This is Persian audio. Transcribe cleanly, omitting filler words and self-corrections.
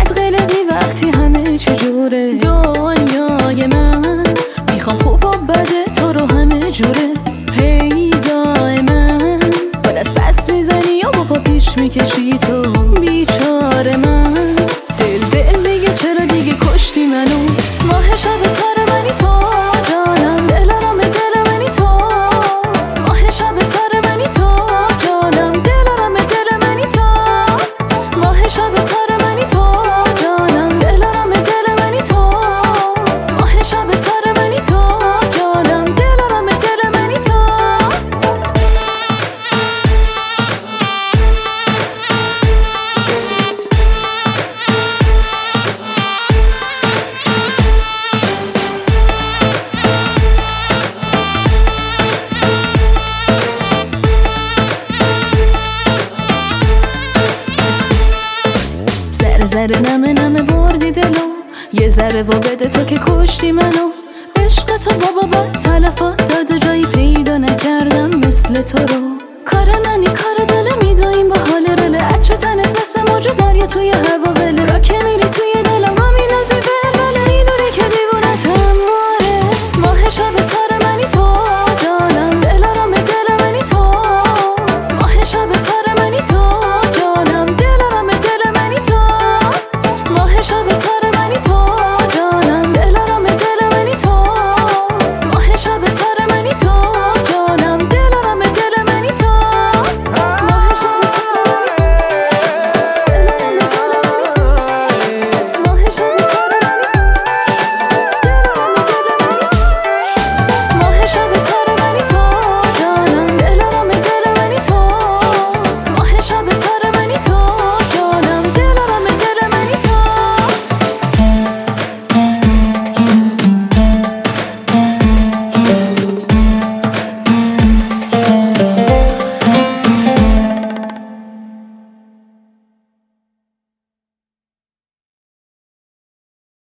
بد قلقی وقتی همه چجوره دنیای من. میخوام خوب و بده تو رو همه جوره هی دائما. با دست بس میزنی یا با پا پیش میکشی تو بیچاره من. دل میگه چرا دیگه کشتی منو. ماه شب تار منی تو جانم. دلارم دل منی تو. ماه شب تار منی تو جانم. دلارم دل منی تو. ماه شب تار منی تو جانم. دلارم دل منی تو. ماه شب تار منی تو جانم. دلارم دل منی تو. ذره نمه نمه بردی دلو. یه ذره و بده تو که کشتی منو. عشق تو بابا بد تلفات داده جایی پیدا نکردم مثل تو رو. کار منی کار دل میدویم با حال رله. عطر تنت مثل موج دریا توی هوا وله.